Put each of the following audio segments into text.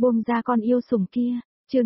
Buông ra con yêu sủng kia, chương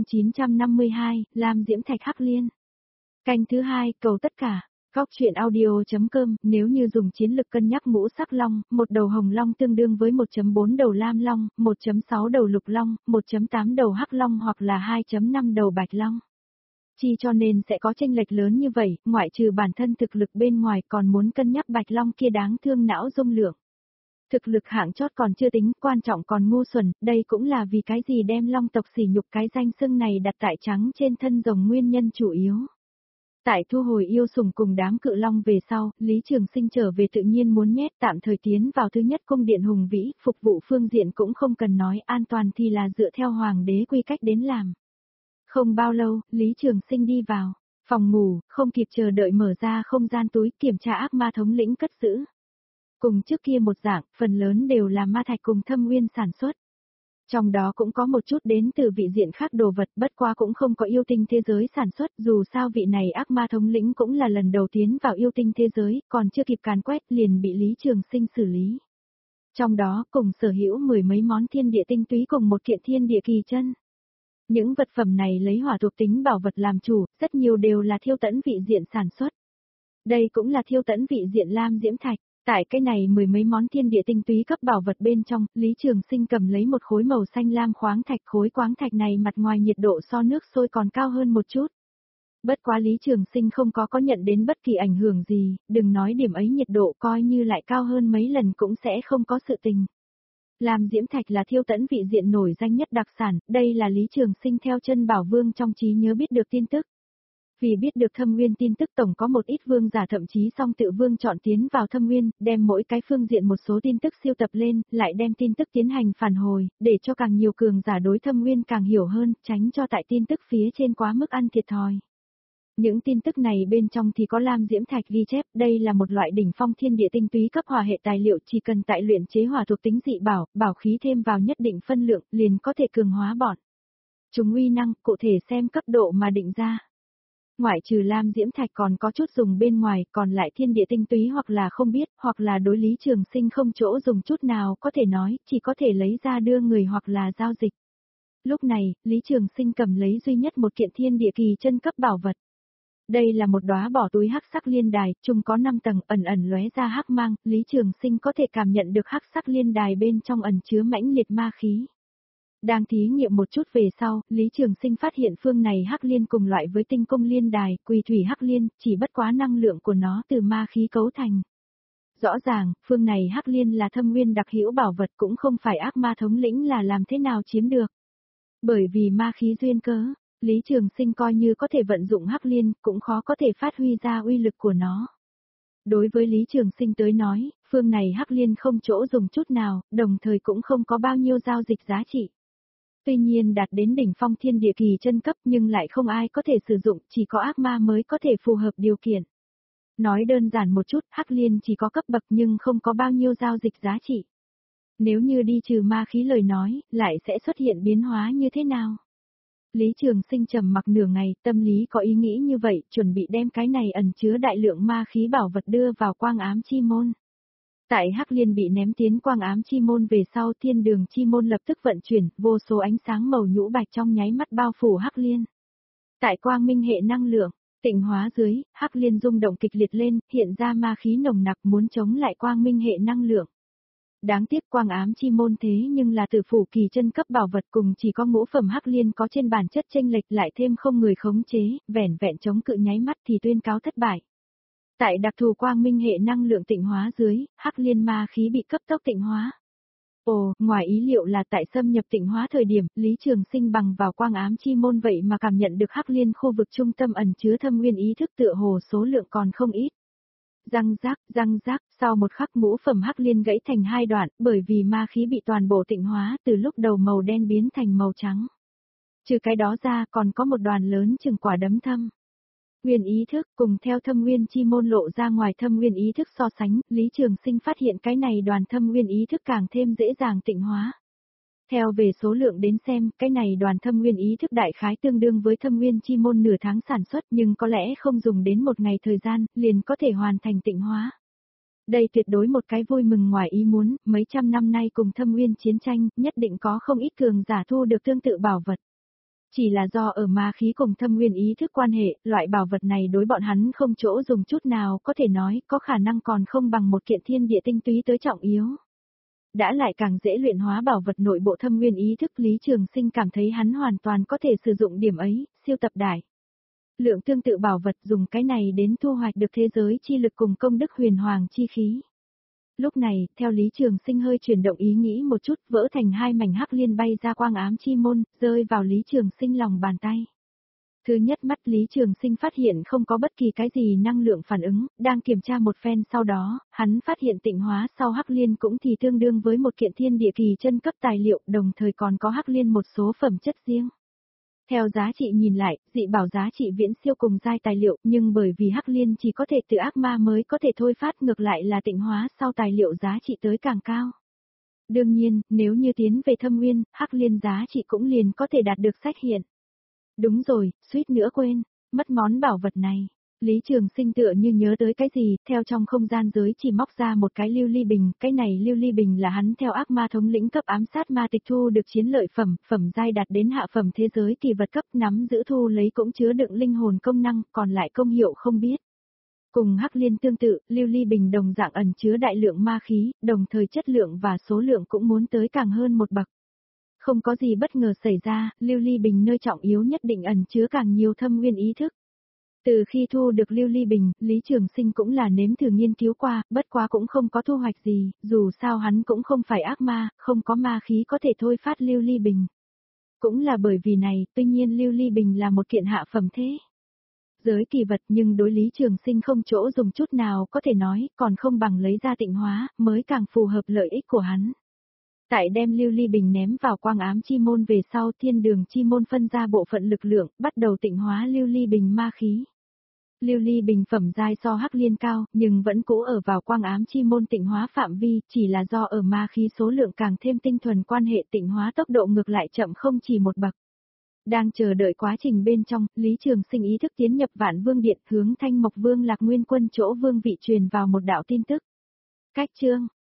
952, Lam Diễm Thạch Hắc Liên. Canh thứ 2, cầu tất cả. Góc truyện audio.com, nếu như dùng chiến lực cân nhắc ngũ sắc long, một đầu hồng long tương đương với 1.4 đầu lam long, 1.6 đầu lục long, 1.8 đầu hắc long hoặc là 2.5 đầu bạch long. Chi cho nên sẽ có chênh lệch lớn như vậy, ngoại trừ bản thân thực lực bên ngoài còn muốn cân nhắc bạch long kia đáng thương não dung lượng. Thực lực hạng chót còn chưa tính, quan trọng còn ngu xuẩn, đây cũng là vì cái gì đem long tộc sỉ nhục cái danh xưng này đặt tại trắng trên thân rồng nguyên nhân chủ yếu. Tại thu hồi yêu sủng cùng đám cự long về sau, Lý Trường Sinh trở về tự nhiên muốn nhét tạm thời tiến vào thứ nhất cung điện hùng vĩ, phục vụ phương diện cũng không cần nói, an toàn thì là dựa theo hoàng đế quy cách đến làm. Không bao lâu, Lý Trường Sinh đi vào phòng ngủ, không kịp chờ đợi mở ra không gian túi kiểm tra ác ma thống lĩnh cất giữ. Cùng trước kia một dạng, phần lớn đều là ma thạch cùng thâm nguyên sản xuất. Trong đó cũng có một chút đến từ vị diện khác đồ vật, bất quá cũng không có yêu tinh thế giới sản xuất, dù sao vị này ác ma thống lĩnh cũng là lần đầu tiến vào yêu tinh thế giới, còn chưa kịp càn quét liền bị Lý Trường Sinh xử lý. Trong đó cùng sở hữu 10 mấy món thiên địa tinh túy cùng một kiện thiên địa kỳ chân. Những vật phẩm này lấy hỏa thuộc tính bảo vật làm chủ, rất nhiều đều là thiêu tẫn vị diện sản xuất. Đây cũng là thiêu tẫn vị diện Lam Diễm Thạch. Tại cái này 10 mấy món thiên địa tinh túy cấp bảo vật bên trong, Lý Trường Sinh cầm lấy một khối màu xanh lam khoáng thạch, khối khoáng thạch này mặt ngoài nhiệt độ so nước sôi còn cao hơn một chút. Bất quá Lý Trường Sinh không có nhận đến bất kỳ ảnh hưởng gì, đừng nói điểm ấy nhiệt độ coi như lại cao hơn mấy lần cũng sẽ không có sự tình. Lam Diễm Thạch là thiêu tẫn vị diện nổi danh nhất đặc sản, đây là Lý Trường Sinh theo chân Bảo Vương trong trí nhớ biết được tin tức. Vì biết được thâm nguyên tin tức tổng có một ít vương giả thậm chí song tự vương chọn tiến vào thâm nguyên, đem mỗi cái phương diện một số tin tức siêu tập lên, lại đem tin tức tiến hành phản hồi, để cho càng nhiều cường giả đối thâm nguyên càng hiểu hơn, tránh cho tại tin tức phía trên quá mức ăn thiệt thòi. Những tin tức này bên trong thì có Lam Diễm Thạch ghi chép, đây là một loại đỉnh phong thiên địa tinh túy cấp hỏa hệ tài liệu, chỉ cần tại luyện chế hỏa thuộc tính dị bảo khí thêm vào nhất định phân lượng, liền có thể cường hóa bọn. Chúng uy năng, cụ thể xem cấp độ mà định ra. Ngoại trừ Lam Diễm Thạch còn có chút dùng bên ngoài, còn lại thiên địa tinh túy hoặc là không biết, hoặc là đối Lý Trường Sinh không chỗ dùng chút nào có thể nói, chỉ có thể lấy ra đưa người hoặc là giao dịch. Lúc này, Lý Trường Sinh cầm lấy duy nhất một kiện thiên địa kỳ chân cấp bảo vật. Đây là một đóa bỏ túi hắc sắc liên đài, chung có 5 tầng, ẩn ẩn lóe ra hắc mang, Lý Trường Sinh có thể cảm nhận được hắc sắc liên đài bên trong ẩn chứa mãnh liệt ma khí. Đang thí nghiệm một chút về sau, Lý Trường Sinh phát hiện phương này hắc liên cùng loại với tinh cung liên đài, quỳ thủy hắc liên, chỉ bất quá năng lượng của nó từ ma khí cấu thành. Rõ ràng, phương này hắc liên là thâm nguyên đặc hữu bảo vật cũng không phải ác ma thống lĩnh là làm thế nào chiếm được. Bởi vì ma khí duyên cớ, Lý Trường Sinh coi như có thể vận dụng hắc liên, cũng khó có thể phát huy ra uy lực của nó. Đối với Lý Trường Sinh tới nói, phương này hắc liên không chỗ dùng chút nào, đồng thời cũng không có bao nhiêu giao dịch giá trị. Tuy nhiên đạt đến đỉnh phong thiên địa kỳ chân cấp nhưng lại không ai có thể sử dụng, chỉ có ác ma mới có thể phù hợp điều kiện. Nói đơn giản một chút, hắc liên chỉ có cấp bậc nhưng không có bao nhiêu giao dịch giá trị. Nếu như đi trừ ma khí lời nói, lại sẽ xuất hiện biến hóa như thế nào? Lý Trường Sinh trầm mặc nửa ngày, tâm lý có ý nghĩ như vậy, chuẩn bị đem cái này ẩn chứa đại lượng ma khí bảo vật đưa vào quang ám chi môn. Tại hắc liên bị ném tiến quang ám chi môn về sau, thiên đường chi môn lập tức vận chuyển, vô số ánh sáng màu nhũ bạch trong nháy mắt bao phủ hắc liên. Tại quang minh hệ năng lượng, tịnh hóa dưới, hắc liên rung động kịch liệt lên, hiện ra ma khí nồng nặc muốn chống lại quang minh hệ năng lượng. Đáng tiếc quang ám chi môn thế nhưng là tử phủ kỳ chân cấp bảo vật cùng chỉ có ngũ phẩm hắc liên có trên bản chất chênh lệch lại thêm không người khống chế, vẻn vẹn chống cự nháy mắt thì tuyên cáo thất bại. Tại đặc thù quang minh hệ năng lượng tịnh hóa dưới, hắc liên ma khí bị cấp tốc tịnh hóa. Ồ, ngoài ý liệu là tại xâm nhập tịnh hóa thời điểm, Lý Trường Sinh bằng vào quang ám chi môn vậy mà cảm nhận được hắc liên khu vực trung tâm ẩn chứa thâm nguyên ý thức tựa hồ số lượng còn không ít. Răng rác, sau một khắc ngũ phẩm hắc liên gãy thành hai đoạn, bởi vì ma khí bị toàn bộ tịnh hóa, từ lúc đầu màu đen biến thành màu trắng. Trừ cái đó ra còn có một đoàn lớn chừng quả đấm thâm nguyên ý thức, cùng theo thâm nguyên chi môn lộ ra ngoài thâm nguyên ý thức so sánh, Lý Trường Sinh phát hiện cái này đoàn thâm nguyên ý thức càng thêm dễ dàng tịnh hóa. Theo về số lượng đến xem, cái này đoàn thâm nguyên ý thức đại khái tương đương với thâm nguyên chi môn nửa tháng sản xuất nhưng có lẽ không dùng đến một ngày thời gian, liền có thể hoàn thành tịnh hóa. Đây tuyệt đối một cái vui mừng ngoài ý muốn, mấy trăm năm nay cùng Thâm Uyên chiến tranh, nhất định có không ít cường giả thu được tương tự bảo vật. Chỉ là do ở ma khí cùng Thâm Uyên ý thức quan hệ, loại bảo vật này đối bọn hắn không chỗ dùng chút nào, có thể nói, có khả năng còn không bằng một kiện thiên địa tinh túy tới trọng yếu. Đã lại càng dễ luyện hóa bảo vật nội bộ Thâm Uyên ý thức, Lý Trường Sinh cảm thấy hắn hoàn toàn có thể sử dụng điểm ấy, siêu tập đại lượng tương tự bảo vật, dùng cái này đến thu hoạch được thế giới chi lực cùng công đức huyền hoàng chi khí. Lúc này, theo Lý Trường Sinh hơi chuyển động ý nghĩ một chút, vỡ thành hai mảnh hắc liên bay ra quang ám chi môn, rơi vào Lý Trường Sinh lòng bàn tay. Thứ nhất mắt Lý Trường Sinh phát hiện không có bất kỳ cái gì năng lượng phản ứng, đang kiểm tra một phen sau đó, hắn phát hiện tịnh hóa sau hắc liên cũng thì tương đương với một kiện thiên địa kỳ chân cấp tài liệu, đồng thời còn có hắc liên một số phẩm chất riêng. Theo giá trị nhìn lại, dị bảo giá trị viễn siêu cùng giai tài liệu, nhưng bởi vì hắc liên chỉ có thể từ ác ma mới có thể thôi phát, ngược lại là tịnh hóa sau tài liệu giá trị tới càng cao. Đương nhiên, nếu như tiến về Thâm Uyên, hắc liên giá trị cũng liền có thể đạt được sách hiện. Đúng rồi, suýt nữa quên, mất món bảo vật này. Lý Trường Sinh tựa như nhớ tới cái gì, theo trong không gian giới chỉ móc ra một cái lưu ly bình, cái này lưu ly bình là hắn theo ác ma thống lĩnh cấp ám sát ma tịch thu được chiến lợi phẩm, phẩm giai đạt đến hạ phẩm thế giới kỳ vật cấp, nắm giữ thu lấy cũng chứa đựng linh hồn công năng, còn lại công hiệu không biết. Cùng hắc liên tương tự, lưu ly bình đồng dạng ẩn chứa đại lượng ma khí, đồng thời chất lượng và số lượng cũng muốn tới càng hơn một bậc. Không có gì bất ngờ xảy ra, lưu ly bình nơi trọng yếu nhất định ẩn chứa càng nhiều Thâm Uyên ý thức. Từ khi thu được lưu ly bình, Lý Trường Sinh cũng là nếm thử nghiên cứu qua, bất quá cũng không có thu hoạch gì, dù sao hắn cũng không phải ác ma, không có ma khí có thể thôi phát lưu ly bình. Cũng là bởi vì này, tuy nhiên lưu ly bình là một kiện hạ phẩm thế giới kỳ vật, nhưng đối Lý Trường Sinh không chỗ dùng chút nào, có thể nói, còn không bằng lấy ra tịnh hóa, mới càng phù hợp lợi ích của hắn. Tại đem lưu ly bình ném vào quang ám chi môn về sau, thiên đường chi môn phân ra bộ phận lực lượng, bắt đầu tịnh hóa lưu ly bình ma khí. Lưu ly bình phẩm giai so hắc liên cao, nhưng vẫn cố ở vào quang ám chi môn tịnh hóa phạm vi, chỉ là do ở ma khí số lượng càng thêm tinh thuần, quan hệ tịnh hóa tốc độ ngược lại chậm không chỉ một bậc. Đang chờ đợi quá trình bên trong, Lý Trường Sinh ý thức tiến nhập Vạn Vương Điện, hướng Thanh Mộc Vương Lạc Nguyên Quân chỗ vương vị truyền vào một đạo tin tức. Cách chương